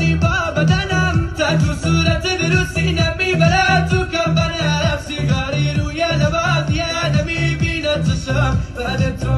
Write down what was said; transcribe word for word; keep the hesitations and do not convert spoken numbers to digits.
زیبا بدنم تاج و صورت درستی نمیبره تو کفن. سیگاری روی لبات یه نمیبینه چشم بعد تو